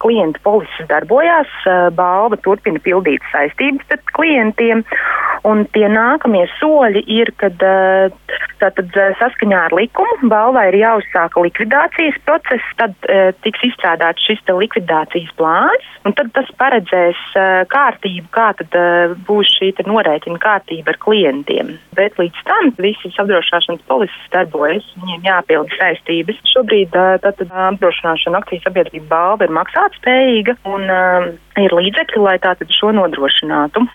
klienta polises darbojās, balva turpina pildīt saistības pret klientiem, un tie nākamie soļi ir, kad tātad saskaņā ar likumu balvai ir jāuzsāk likvidācijas process, tad tiks izstrādāts šis te likvidācijas plāns, un tad tas paredzēs kārtību, kā tad būs šī te norēķina kārtība ar klientiem. Bet līdz tam visas apdrošināšanas polises darbojas, viņiem jāpilda saistības. Šobrīd tātad apdrošināšana akciju sabiedrība balva ir maksātspējīga un ir līdzekļi, lai tātad šo nodrošinātu.